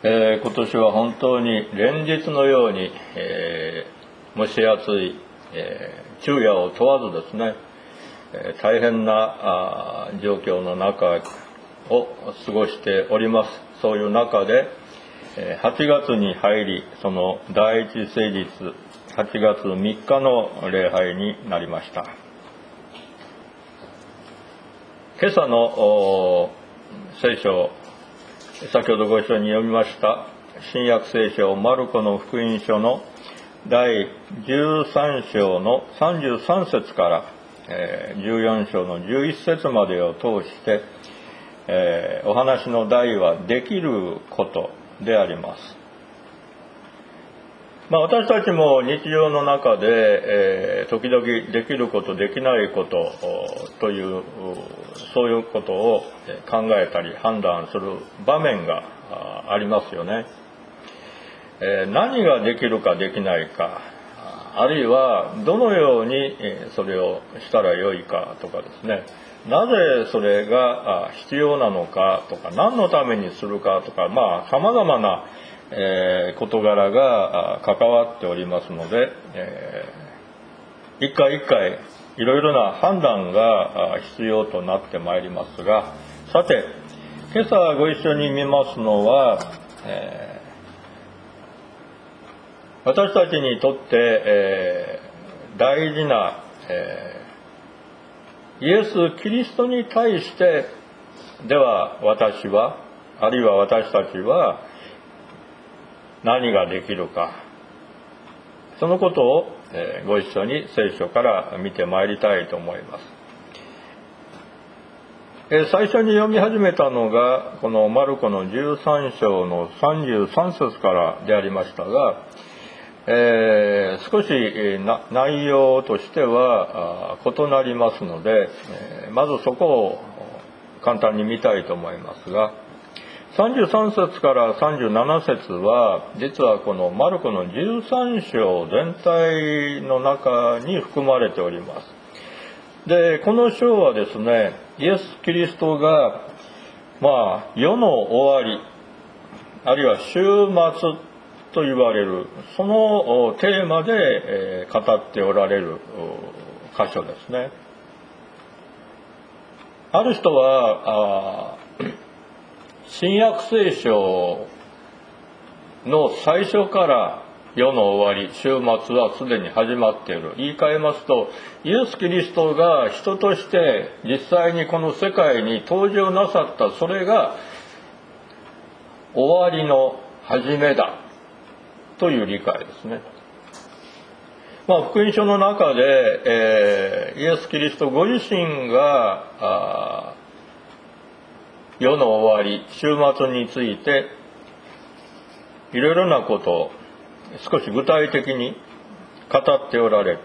今年は本当に連日のように、蒸し暑い、昼夜を問わずですね、大変な状況の中を過ごしております。そういう中で、8月に入り、その第一聖日8月3日の礼拝になりました。今朝の聖書、先ほどご一緒に読みました新約聖書マルコの福音書の第13章の33節から14章の11節までを通して、お話の題はできることであります。私たちも日常の中で、時々できることできないことというそういうことを考えたり判断する場面がありますよね。何ができるかできないか、あるいはどのようにそれをしたらよいかとかですね、なぜそれが必要なのかとか、何のためにするかとか、様々な事柄が関わっておりますので、一回一回いろいろな判断が必要となってまいりますが、さて今朝ご一緒に見ますのは、私たちにとって、大事な、イエス・キリストに対してでは私は、あるいは私たちは何ができるか、そのことをご一緒に聖書から見てまいりたいと思います。最初に読み始めたのがこのマルコの13章の33節からでありましたが、少し内容としては異なりますので、まずそこを簡単に見たいと思いますが、33節から37節は実はこのマルコの13章全体の中に含まれております。で、この章はですね、イエス・キリストが世の終わり、あるいは終末と言われるそのテーマで語っておられる箇所ですね。ある人は新約聖書の最初から世の終わり、終末はすでに始まっている。言い換えますと、イエス・キリストが人として実際にこの世界に登場なさった、それが終わりの始めだという理解ですね。福音書の中で、イエス・キリストご自身が世の終わり、終末についていろいろなことを少し具体的に語っておられる。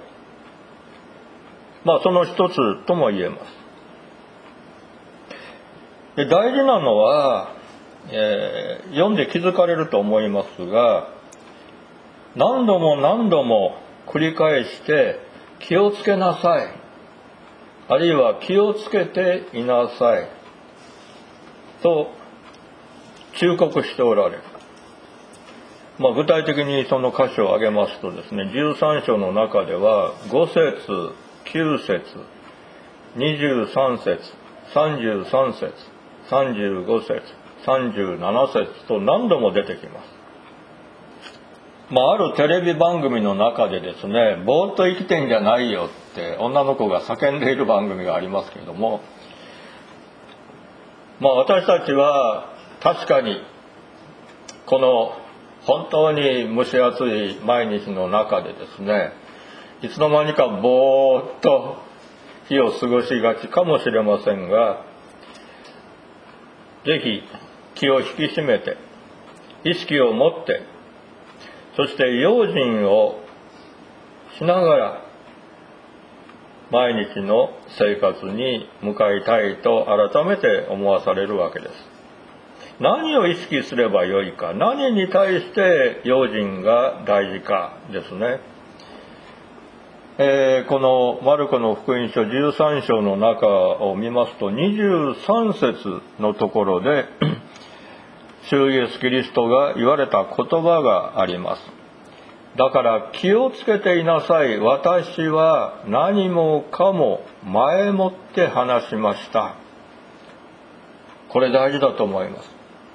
その一つとも言えます。で、大事なのは、読んで気づかれると思いますが、何度も何度も繰り返して気をつけなさい、あるいは気をつけていなさいと忠告しておられる。具体的にその箇所を挙げますとですね、13章の中では5節、9節、23節、33節、35節、37節と何度も出てきます。あるテレビ番組の中でですね、ぼーっと生きてんじゃないよって女の子が叫んでいる番組がありますけれども、私たちは確かにこの本当に蒸し暑い毎日の中でですね、いつの間にかぼーっと日を過ごしがちかもしれませんが、ぜひ気を引き締めて、意識を持って、そして用心をしながら毎日の生活に向かいたいと改めて思わされるわけです。何を意識すればよいか、何に対して用心が大事かですね。このマルコの福音書13章の中を見ますと、23節のところで主イエスキリストが言われた言葉があります。だから気をつけていなさい。私は何もかも前もって話しました。これ大事だと思います。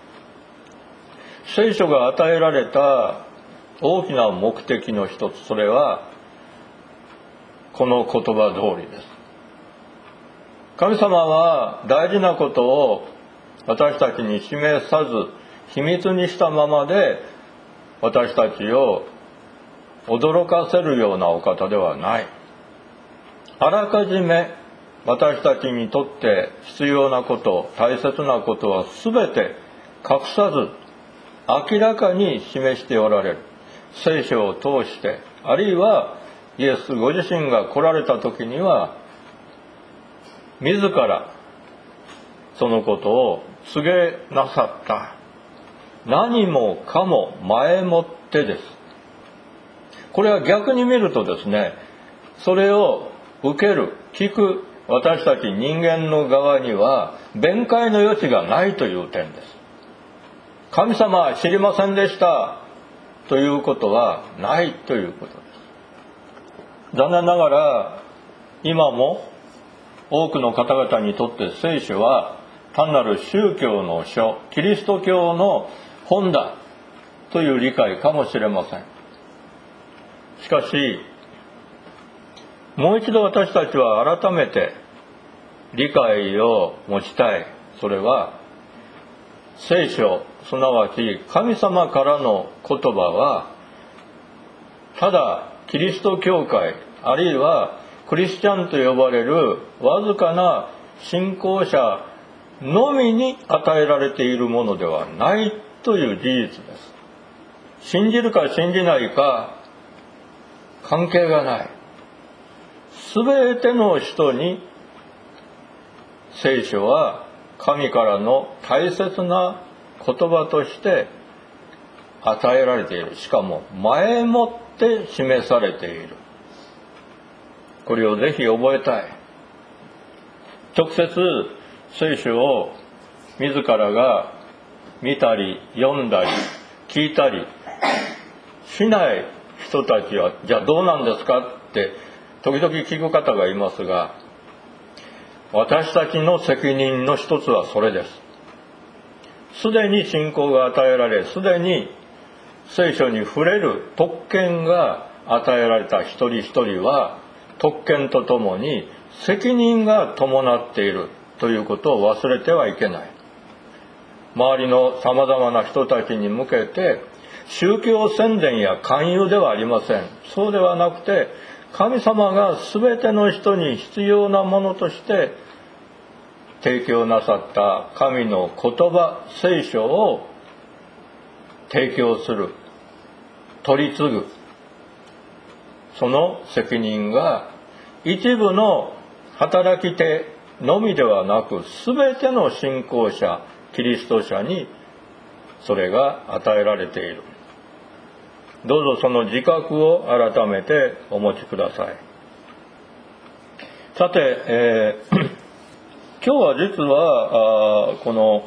聖書が与えられた大きな目的の一つ、それはこの言葉通りです。神様は大事なことを私たちに示さず秘密にしたままで私たちを驚かせるようなお方ではない。あらかじめ私たちにとって必要なこと、大切なことは全て隠さず明らかに示しておられる。聖書を通して、あるいはイエスご自身が来られた時には自らそのことを告げなさった。何もかも前もってです。これは逆に見るとですね、それを受ける、聞く私たち人間の側には弁解の余地がないという点です。神様は知りませんでしたということはないということです。残念ながら今も多くの方々にとって聖書は単なる宗教の書、キリスト教の本だという理解かもしれません。しかし、もう一度私たちは改めて理解を持ちたい。それは、聖書、すなわち神様からの言葉は、ただキリスト教会、あるいはクリスチャンと呼ばれるわずかな信仰者のみに与えられているものではないという事実です。信じるか信じないか関係がない。すべての人に聖書は神からの大切な言葉として与えられている。しかも前もって示されている。これをぜひ覚えたい。直接聖書を自らが見たり読んだり聞いたりしない人たちは、じゃあどうなんですかって時々聞く方がいますが、私たちの責任の一つはそれです。すでに信仰が与えられ、すでに聖書に触れる特権が与えられた一人一人は、特権とともに責任が伴っているということを忘れてはいけない。周りのさまざまな人たちに向けて宗教宣伝や勧誘ではありません。そうではなくて、神様が全ての人に必要なものとして提供なさった神の言葉、聖書を提供する、取り継ぐ、その責任が一部の働き手のみではなく、全ての信仰者、キリスト者にそれが与えられている。どうぞその自覚を改めてお持ちください。さて、今日は実はこの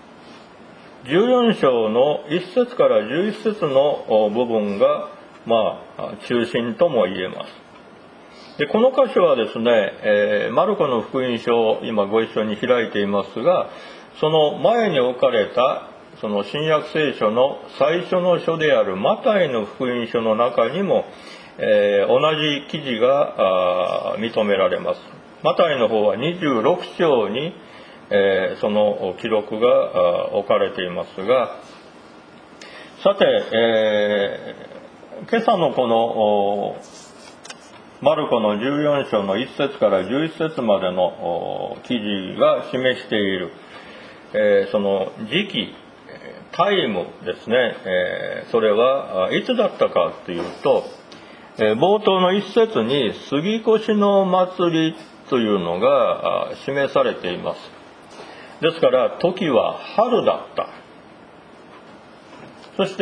14章の1節から11節の部分が中心とも言えます。で、この箇所はですね、マルコの福音書を今ご一緒に開いていますが、その前に置かれたその新約聖書の最初の書であるマタイの福音書の中にも、同じ記事が認められます。マタイの方は26章に、その記録が置かれていますが、さて、今朝のこのマルコの14章の1節から11節までの記事が示している、その時期、タイムですね、それはいつだったかというと、冒頭の一節に杉越の祭りというのが示されています。ですから時は春だった。そして、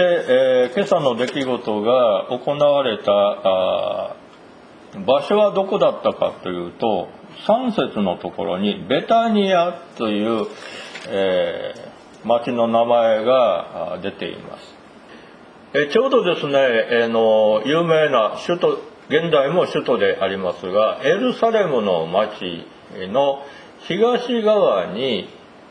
今朝の出来事が行われた場所はどこだったかというと、3節のところにベタニアという、 町の名前が出ています。ちょうどですね、有名な首都、現在も首都でありますが、エルサレムの町の東側に、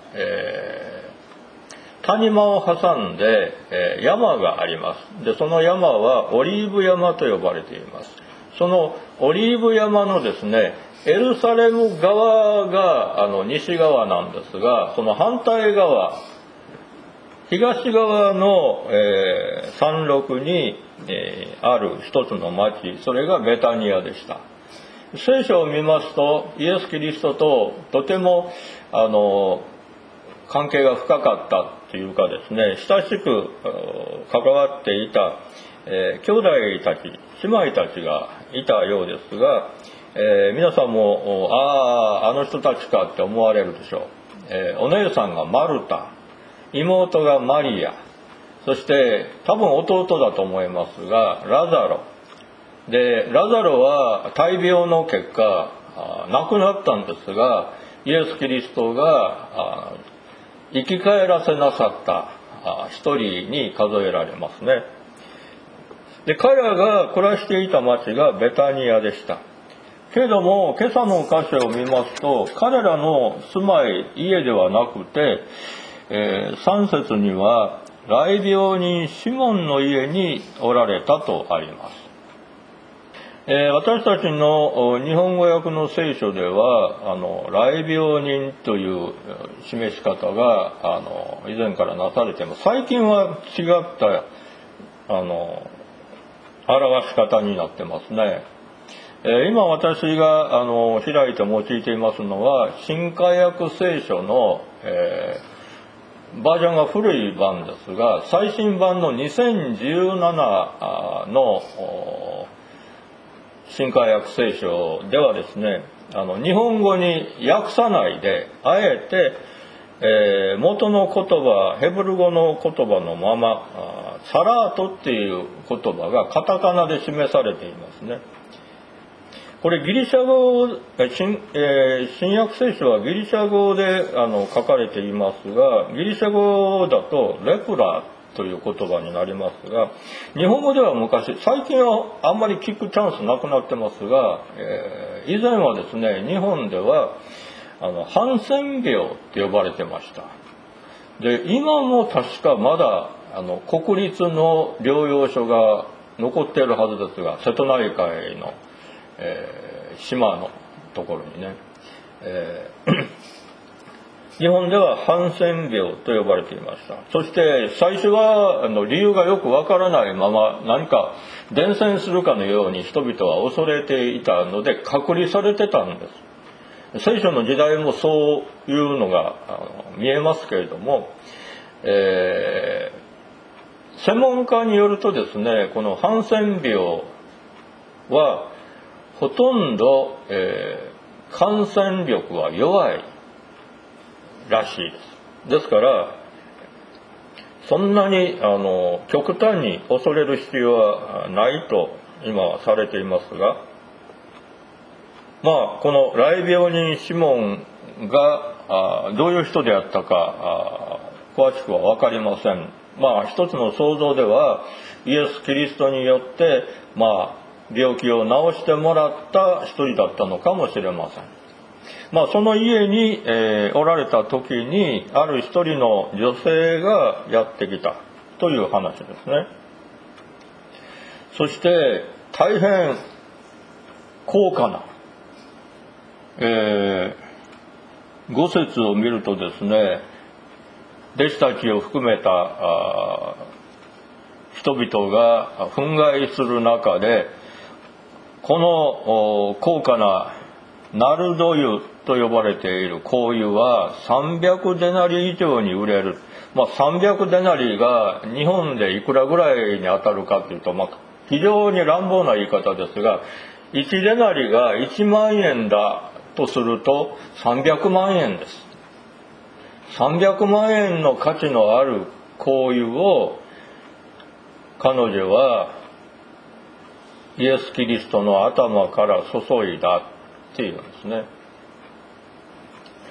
谷間を挟んで、山があります。で、その山はオリーブ山と呼ばれています。そのオリーブ山のですね、エルサレム側が西側なんですが、その反対側、東側の、山麓に、ある一つの町、それがベタニアでした。聖書を見ますと、イエス・キリストととても関係が深かったというかですね、親しく関わっていた、兄弟たち、姉妹たちがいたようですが、皆さんもあの人たちかって思われるでしょう。お姉さんがマルタ、妹がマリア、そして多分弟だと思いますがラザロで、ラザロは大病の結果亡くなったんですが、イエス・キリストが生き返らせなさった一人に数えられますね。で、彼らが暮らしていた町がベタニアでした。けれども今朝の箇所を見ますと、彼らの住まい、家ではなくて、3節には癩病人シモンの家におられたとあります。私たちの日本語訳の聖書では癩病人という示し方が以前からなされています。最近は違った表し方になってますね。今私が開いて用いていますのは新化訳聖書の、バージョンが古い版ですが、最新版の2017の新化訳聖書ではですね、日本語に訳さないであえて、元の言葉、ヘブル語の言葉のままサラートっていう言葉がカタカナで示されていますね。これギリシャ語、新約聖書はギリシャ語で書かれていますが、ギリシャ語だとレプラという言葉になりますが、日本語では昔、最近はあんまり聞くチャンスなくなってますが、以前はですね、日本ではハンセン病って呼ばれてました。で、今も確かまだ国立の療養所が残っているはずですが、瀬戸内海の島のところにね、日本ではハンセン病と呼ばれていました。そして最初は理由がよくわからないまま何か伝染するかのように人々は恐れていたので隔離されてたんです。聖書の時代もそういうのが見えますけれども、専門家によるとですね、このハンセン病はほとんど、感染力は弱いらしいです。ですからそんなに極端に恐れる必要はないと今はされていますが、この癩病人シモンがどういう人であったか詳しくは分かりません。一つの想像ではイエス・キリストによって病気を治してもらった一人だったのかもしれません。その家に、おられた時にある一人の女性がやってきたという話ですね。そして大変高価な、5節を見るとですね、弟子たちを含めた人々が憤慨する中で、この高価なナルド油と呼ばれている香油は300デナリ以上に売れる。300デナリが日本でいくらぐらいに当たるかというと、非常に乱暴な言い方ですが、1デナリが1万円だとすると300万円です。300万円の価値のある香油を彼女はイエス・キリストの頭から注いだっていうんですね。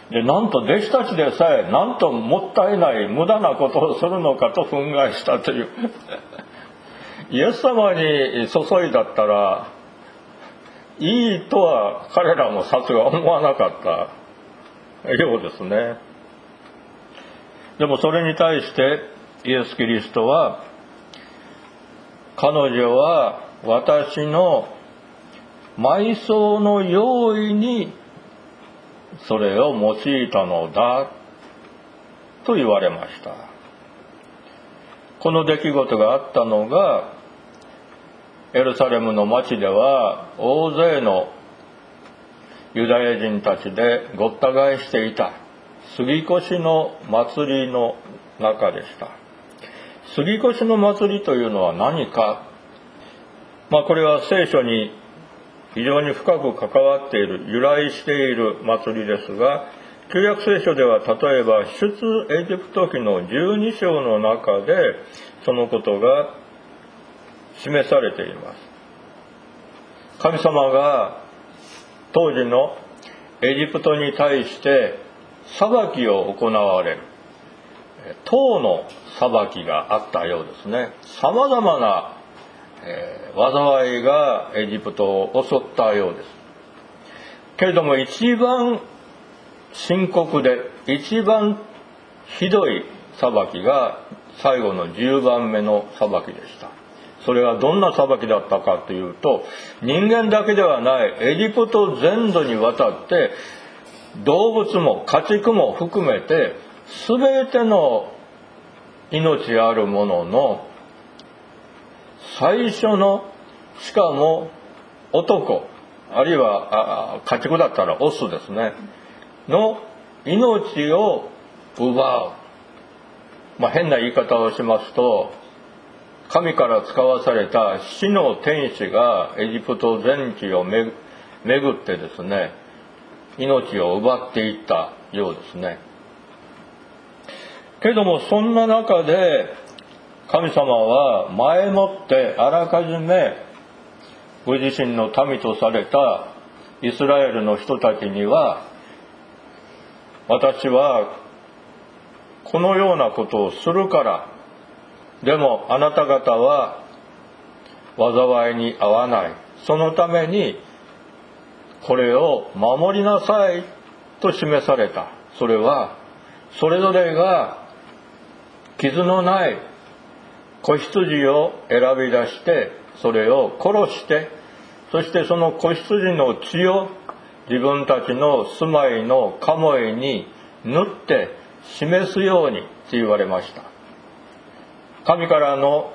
でなんと弟子たちでさえなんともったいない無駄なことをするのかと憤慨したというイエス様に注いだったらいいとは彼らもさすが思わなかったようですね。でもそれに対してイエス・キリストは、彼女は私の埋葬の用意にそれを用いたのだと言われました。この出来事があったのが、エルサレムの町では大勢のユダヤ人たちでごった返していた杉越の祭りの中でした。杉越の祭りというのは何か、これは聖書に非常に深く関わっている、由来している祭りですが、旧約聖書では例えば出エジプト記の12章の中でそのことが示されています。神様が当時のエジプトに対して裁きを行われる、刀の裁きがあったようですね。さまざまな災いがエジプトを襲ったようです。けれども一番深刻で一番ひどい裁きが最後の10番目の裁きでした。それはどんな裁きだったかというと、人間だけではないエジプト全土にわたって動物も家畜も含めて全ての命あるものの最初の、しかも男、あるいは家畜だったらオスですねの命を奪う。変な言い方をしますと、神から使わされた死の天使がエジプト全地を巡ってですね、命を奪っていったようですね。けれどもそんな中で神様は前もってあらかじめご自身の民とされたイスラエルの人たちには、私はこのようなことをするから、でもあなた方は災いに遭わない。そのためにこれを守りなさいと示された。それはそれぞれが傷のない子羊を選び出して、それを殺して、そしてその子羊の血を自分たちの住まいのカモイに塗って示すようにと言われました。神からの、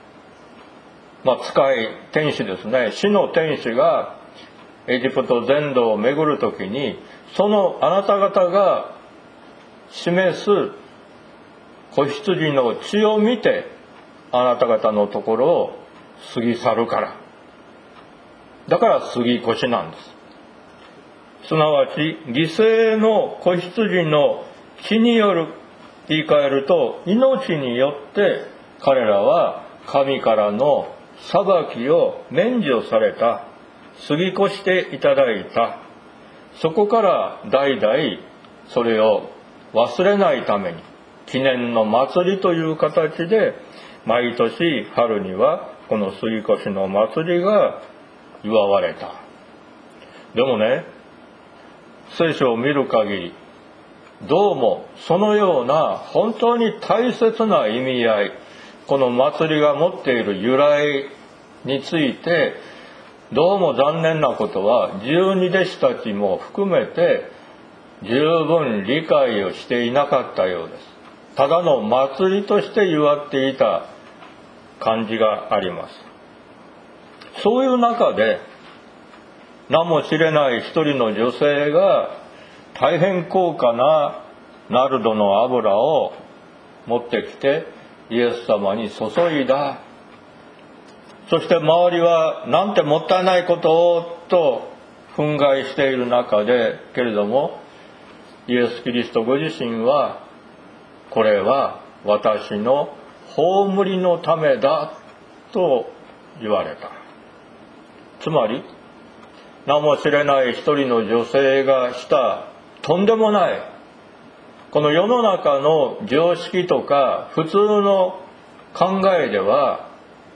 使い天使ですね、死の天使がエジプト全土を巡るときに、そのあなた方が示す子羊の血を見てあなた方のところを過ぎ去るから。だから杉越なんです。すなわち犠牲の子羊の血による、言い換えると命によって彼らは神からの裁きを免除された、過ぎ越していただいた。そこから代々それを忘れないために記念の祭りという形で毎年春にはこの杉越の祭りが祝われた。でもね、聖書を見る限りどうもそのような本当に大切な意味合い、この祭りが持っている由来についてどうも残念なことは十二弟子たちも含めて十分理解をしていなかったようです。ただの祭りとして祝っていた感じがあります。そういう中で名も知れない一人の女性が大変高価なナルドの油を持ってきてイエス様に注いだ。そして周りはなんてもったいないことをと憤慨している中で、けれどもイエス・キリストご自身は、これは私の葬りのためだと言われた。つまり名も知れない一人の女性がしたとんでもない、この世の中の常識とか普通の考えでは、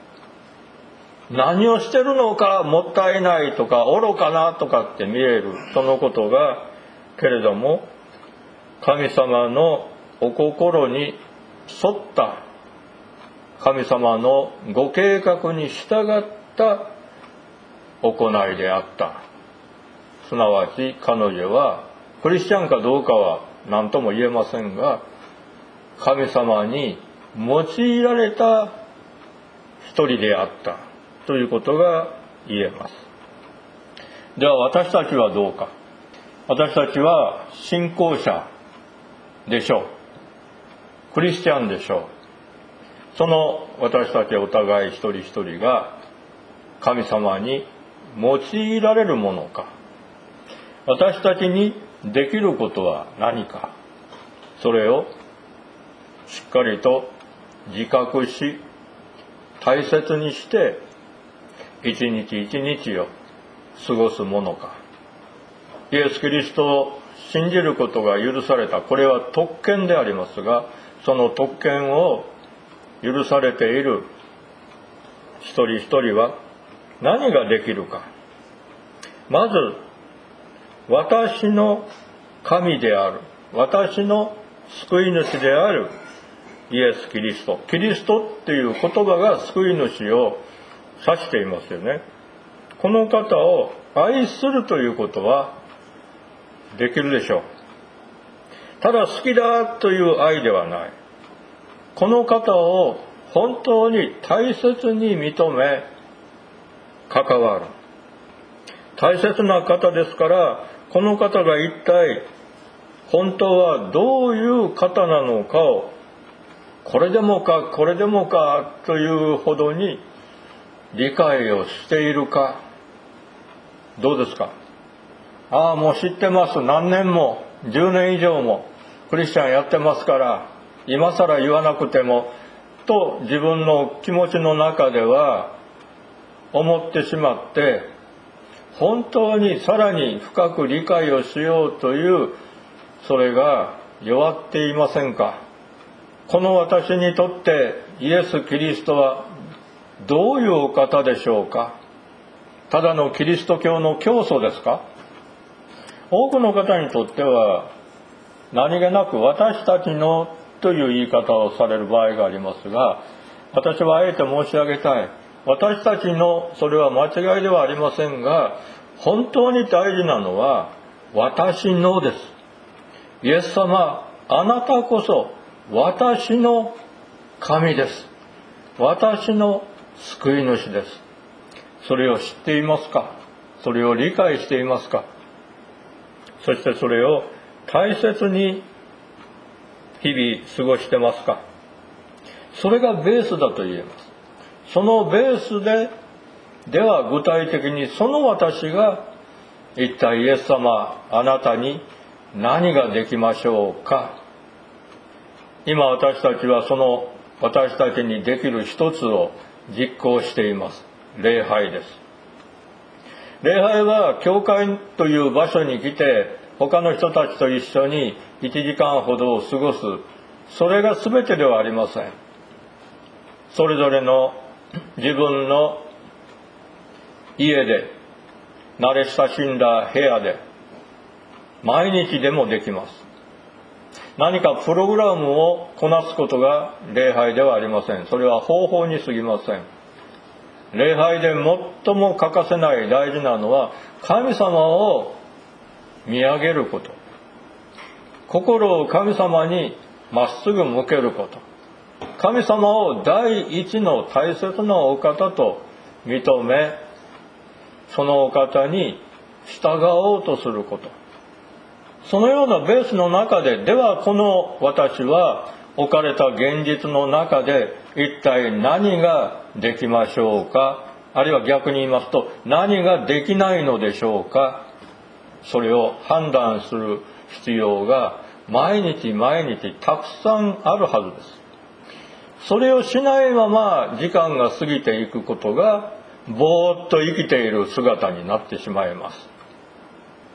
何をしてるのかもったいないとか愚かなとかって見えるそのことが、けれども神様のお心に沿った神様のご計画に従った行いであった。すなわち彼女はクリスチャンかどうかは何とも言えませんが、神様に用いられた一人であったということが言えます。では私たちはどうか。私たちは信仰者でしょう。クリスチャンでしょう。その私たちお互い一人一人が神様に用いられるものか、私たちにできることは何か、それをしっかりと自覚し大切にして一日一日を過ごすものか。イエス・キリストを信じることが許された、これは特権でありますが、その特権を許されている一人一人は何ができるか。まず私の神である、私の救い主であるイエス・キリスト、キリストっていう言葉が救い主を指していますよね。この方を愛するということはできるでしょう。ただ好きだという愛ではない。この方を本当に大切に認め関わる。大切な方ですから、この方が一体本当はどういう方なのかを、これでもかこれでもかというほどに理解をしているか。どうですか。もう知ってます、何年も10年以上もクリスチャンやってますから今更言わなくてもと自分の気持ちの中では思ってしまって、本当にさらに深く理解をしようというそれが弱っていませんか。この私にとってイエス・キリストはどういうお方でしょうか。ただのキリスト教の教祖ですか。多くの方にとっては何気なく私たちのという言い方をされる場合がありますが、私はあえて申し上げたい。私たちのそれは間違いではありませんが、本当に大事なのは私のです。イエス様、あなたこそ私の神です。私の救い主です。それを知っていますか。それを理解していますか。そしてそれを大切に日々過ごしてますか。それがベースだと言えます。そのベースでは具体的にその私が一体イエス様、あなたに何ができましょうか。今私たちはその私たちにできる一つを実行しています。礼拝です。礼拝は教会という場所に来て他の人たちと一緒に1時間ほどを過ごす、それが全てではありません。それぞれの自分の家で慣れ親しんだ部屋で毎日でもできます。何かプログラムをこなすことが礼拝ではありません。それは方法に過ぎません。礼拝で最も欠かせない大事なのは神様を見上げること、心を神様にまっすぐ向けること、神様を第一の大切なお方と認め、そのお方に従おうとすること、そのようなベースの中で、ではこの私は置かれた現実の中で一体何ができましょうか、あるいは逆に言いますと何ができないのでしょうか。それを判断する必要が毎日毎日たくさんあるはずです。それをしないまま時間が過ぎていくことがぼーっと生きている姿になってしまいます。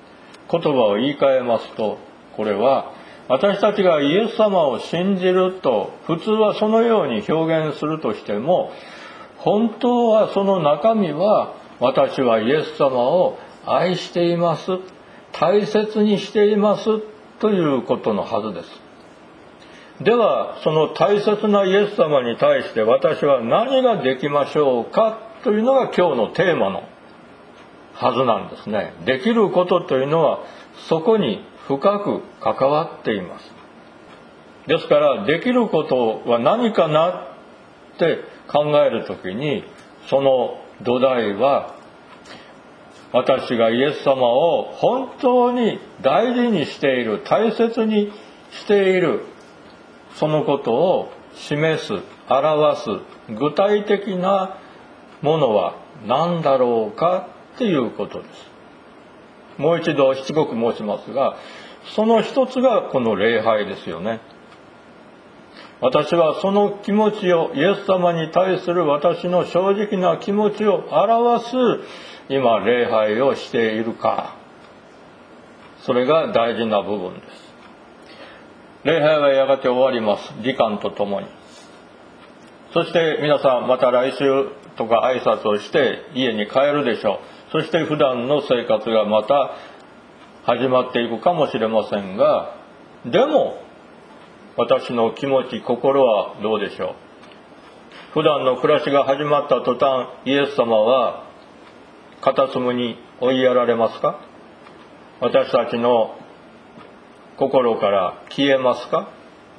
言葉を言い換えますと、これは私たちがイエス様を信じると普通はそのように表現するとしても、本当はその中身は、私はイエス様を愛しています、大切にしていますということのはずです。ではその大切なイエス様に対して私は何ができましょうかというのが今日のテーマのはずなんですね。できることというのはそこに深く関わっています。ですからできることは何かなって考えるときに、その土台は私がイエス様を本当に大事にしている、大切にしている、そのことを示す、表す具体的なものは何だろうかっていうことです。もう一度しつこく申しますが、その一つがこの礼拝ですよね。私はその気持ちを、イエス様に対する私の正直な気持ちを表す今礼拝をしているか、それが大事な部分です。礼拝はやがて終わります、時間とともに。そして皆さんまた来週とか挨拶をして家に帰るでしょう。そして普段の生活がまた始まっていくかもしれませんが、でも私の気持ち、心はどうでしょう。普段の暮らしが始まった途端、イエス様は片隅に追いやられますか？私たちの心から消えますか？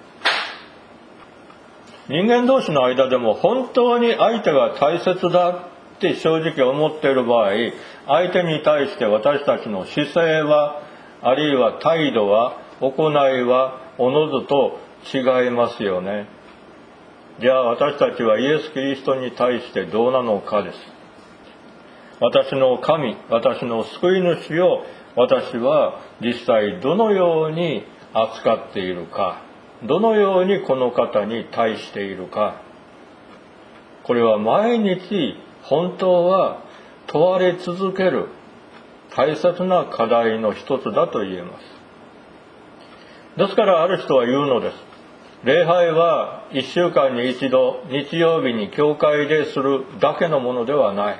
人間同士の間でも本当に相手が大切だって正直思っている場合、相手に対して私たちの姿勢は、あるいは態度は、行いはおのずと違いますよね。じゃあ私たちはイエス・キリストに対してどうなのかです。私の神、私の救い主を私は実際どのように扱っているか、どのようにこの方に対しているか、これは毎日本当は問われ続ける大切な課題の一つだと言えます。ですからある人は言うのです。礼拝は1週間に一度、日曜日に教会でするだけのものではない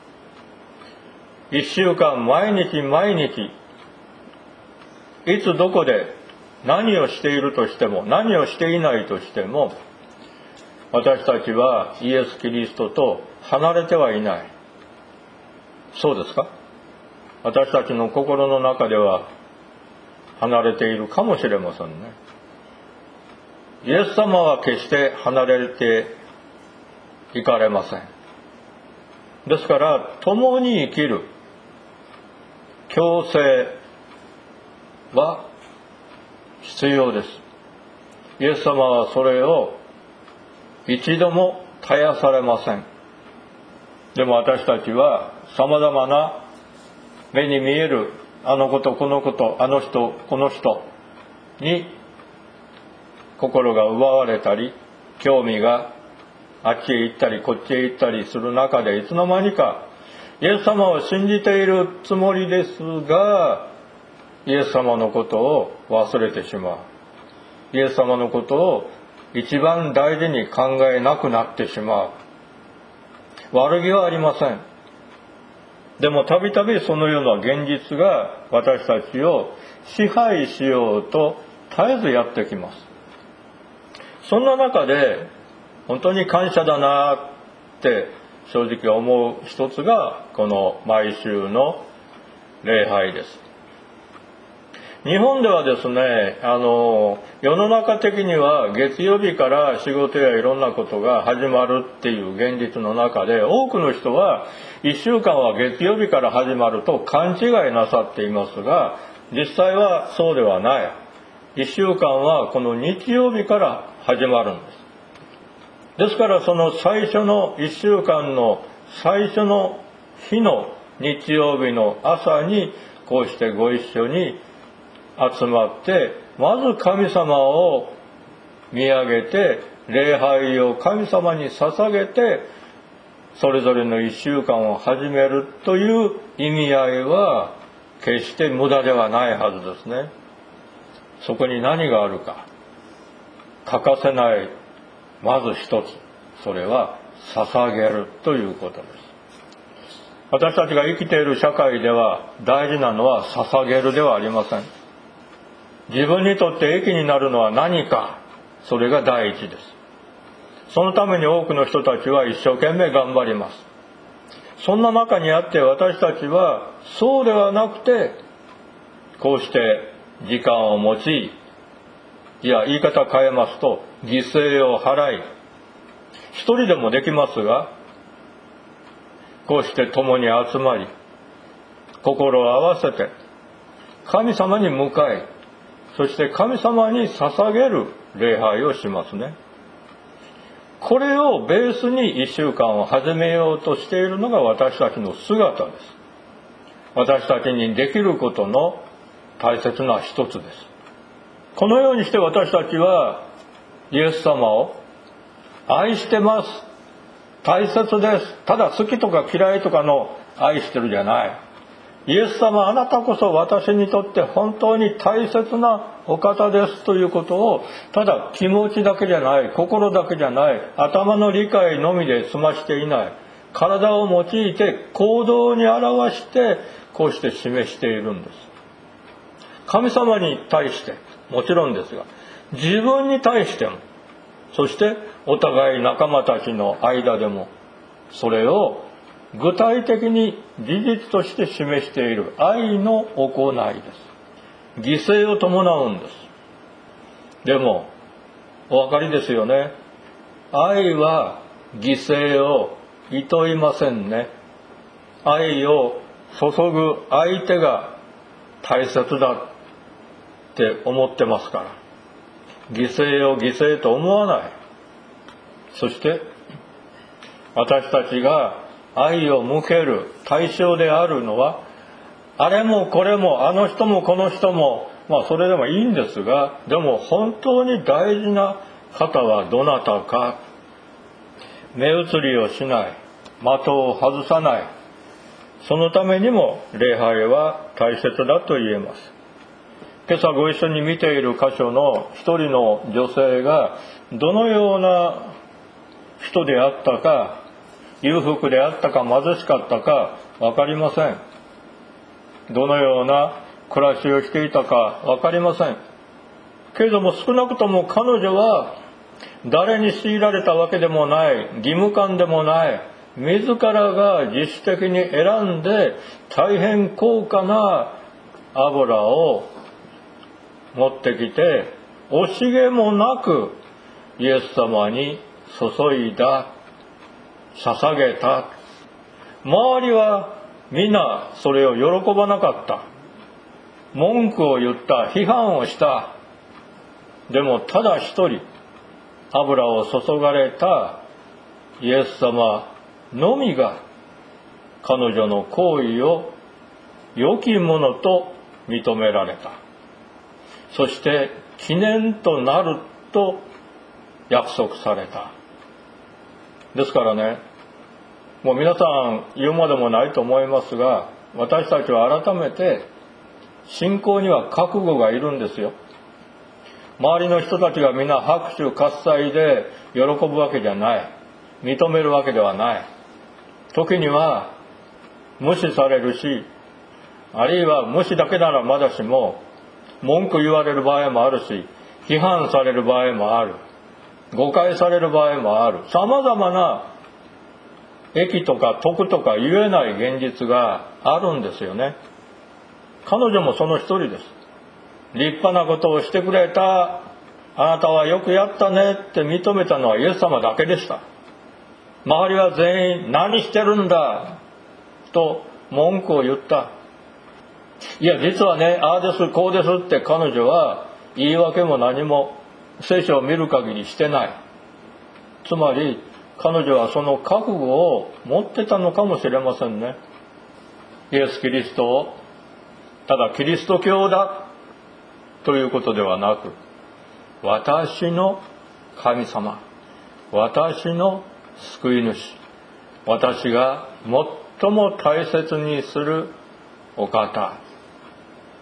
。1週間毎日毎日、いつどこで何をしているとしても、何をしていないとしても、私たちはイエス・キリストと離れてはいない。そうですか？私たちの心の中では離れているかもしれませんね。イエス様は決して離れていかれません。ですから共に生きる共生は必要です。イエス様はそれを一度も絶やされません。でも私たちは様々な目に見えるあのことこのこと、あの人この人に心が奪われたり、興味があっちへ行ったりこっちへ行ったりする中で、いつの間にかイエス様を信じているつもりですが、イエス様のことを忘れてしまう。イエス様のことを一番大事に考えなくなってしまう。悪気はありません。でもたびたびそのような現実が私たちを支配しようと絶えずやってきます。そんな中で本当に感謝だなって正直思う一つがこの毎週の礼拝です。日本ではですね、世の中的には月曜日から仕事やいろんなことが始まるっていう現実の中で、多くの人は1週間は月曜日から始まると勘違いなさっていますが、実際はそうではない。1週間はこの日曜日から始まるんです。ですからその最初の1週間の最初の日の日曜日の朝にこうしてご一緒に集まって、まず神様を見上げて礼拝を神様に捧げて、それぞれの1週間を始めるという意味合いは決して無駄ではないはずですね。そこに何があるか。欠かせない、まず一つ。それは捧げるということです。私たちが生きている社会では大事なのは捧げるではありません。自分にとって益になるのは何か、それが第一です。そのために多くの人たちは一生懸命頑張ります。そんな中にあって私たちはそうではなくて、こうして時間を用い、いや言い方変えますと、犠牲を払い、一人でもできますが、こうして共に集まり、心を合わせて神様に向かい、そして神様に捧げる礼拝をしますね。これをベースに一週間を始めようとしているのが私たちの姿です。私たちにできることの大切な一つです。このようにして私たちはイエス様を愛してます。大切です。ただ好きとか嫌いとかの愛してるじゃない。イエス様、あなたこそ私にとって本当に大切なお方ですということを、ただ気持ちだけじゃない、心だけじゃない、頭の理解のみで済ましていない、体を用いて行動に表して、こうして示しているんです。神様に対してもちろんですが、自分に対しても、そしてお互い仲間たちの間でも、それを具体的に事実として示している愛の行いです。犠牲を伴うんです。でもお分かりですよね。愛は犠牲をいといませんね。愛を注ぐ相手が大切だって思ってますから、犠牲を犠牲と思わない。そして私たちが愛を向ける対象であるのは、あれもこれもあの人もこの人も、それでもいいんですが、でも本当に大事な方はどなたか。目移りをしない、的を外さない。そのためにも礼拝は大切だと言えます。今朝ご一緒に見ている箇所の一人の女性がどのような人であったか、裕福であったか貧しかったか分かりません。どのような暮らしをしていたか分かりません。けれども少なくとも彼女は誰に強いられたわけでもない、義務感でもない、自らが自主的に選んで大変高価な油を持ってきて、惜しげもなくイエス様に注いだ、捧げた。周りは皆それを喜ばなかった。文句を言った、批判をした。でもただ一人油を注がれたイエス様のみが彼女の行為を良きものと認められた。そして記念となると約束された。ですからね、もう皆さん言うまでもないと思いますが、私たちは改めて信仰には覚悟がいるんですよ。周りの人たちがみんな拍手喝采で喜ぶわけじゃない。認めるわけではない。時には無視されるし、あるいは無視だけならまだしも文句言われる場合もあるし、批判される場合もある。誤解される場合もある。様々な益とか得とか言えない現実があるんですよね。彼女もその一人です。立派なことをしてくれた、あなたはよくやったねって認めたのはイエス様だけでした。周りは全員何してるんだと文句を言った。いや実はね、ああですこうですって彼女は言い訳も何も聖書を見る限りしてない。つまり彼女はその覚悟を持ってたのかもしれませんね。イエス・キリストをただキリスト教だということではなく、私の神様、私の救い主、私が最も大切にするお方、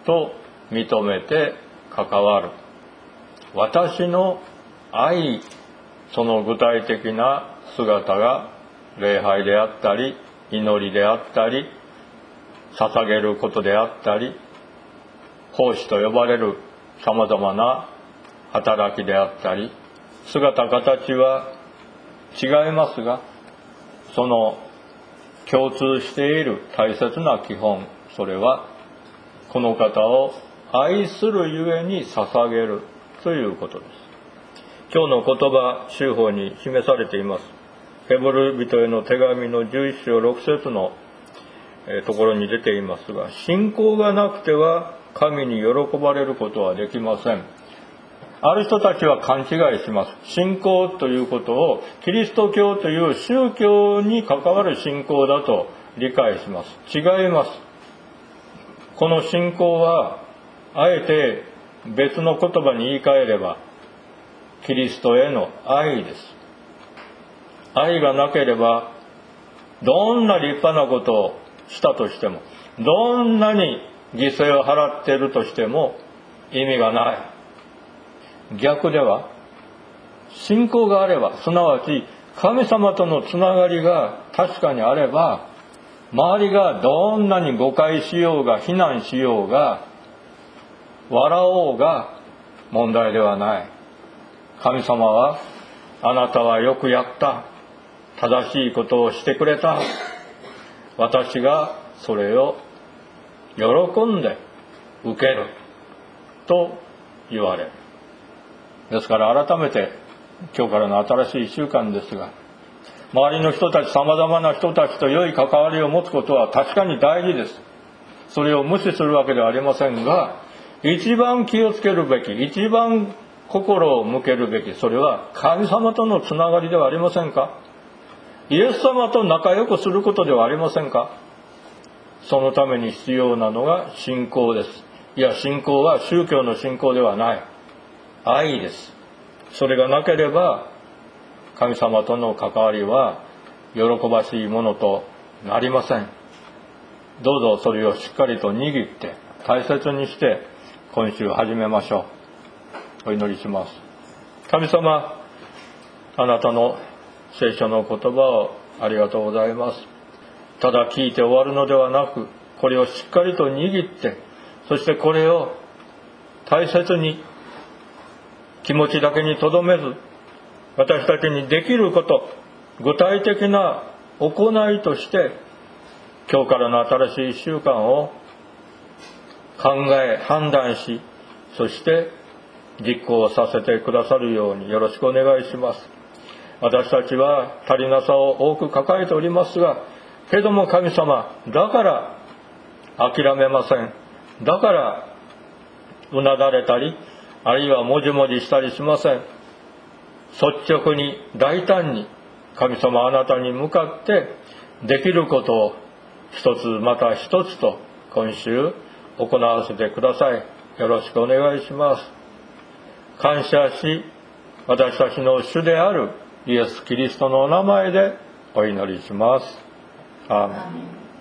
と認めて関わる。私の愛、その具体的な姿が礼拝であったり、祈りであったり、捧げることであったり、奉仕と呼ばれるさまざまな働きであったり、姿形は違いますが、その共通している大切な基本、それはこの方を愛するゆえに捧げるということです。今日の言葉、修法に示されています。ヘブル人への手紙の11章6節のところに出ていますが、信仰がなくては神に喜ばれることはできません。ある人たちは勘違いします。信仰ということをキリスト教という宗教に関わる信仰だと理解します。違います。この信仰はあえて別の言葉に言い換えればキリストへの愛です。愛がなければどんな立派なことをしたとしても、どんなに犠牲を払っているとしても意味がない。逆では、信仰があれば、すなわち神様とのつながりが確かにあれば、周りがどんなに誤解しようが非難しようが笑おうが問題ではない。神様は、あなたはよくやった、正しいことをしてくれた、私がそれを喜んで受けると言われる。ですから改めて今日からの新しい1週間ですが、周りの人たち、様々な人たちと良い関わりを持つことは確かに大事です。それを無視するわけではありませんが、一番気をつけるべき、一番心を向けるべき、それは神様とのつながりではありませんか？イエス様と仲良くすることではありませんか？そのために必要なのが信仰です。いや、信仰は宗教の信仰ではない。愛です。それがなければ神様との関わりは喜ばしいものとなりません。どうぞそれをしっかりと握って大切にして今週始めましょう。お祈りします。神様、あなたの聖書の言葉をありがとうございます。ただ聞いて終わるのではなく、これをしっかりと握って、そしてこれを大切に気持ちだけにとどめず、私たちにできること、具体的な行いとして今日からの新しい1週間を考え判断し、そして実行させてくださるようによろしくお願いします。私たちは足りなさを多く抱えておりますが、けども神様、だから諦めません。だからうなだれたり、あるいはもじもじしたりしません。率直に大胆に神様、あなたに向かってできることを一つまた一つと今週行わせてください。よろしくお願いします。感謝し、私たちの主であるイエス・キリストのお名前でお祈りします。アーメン。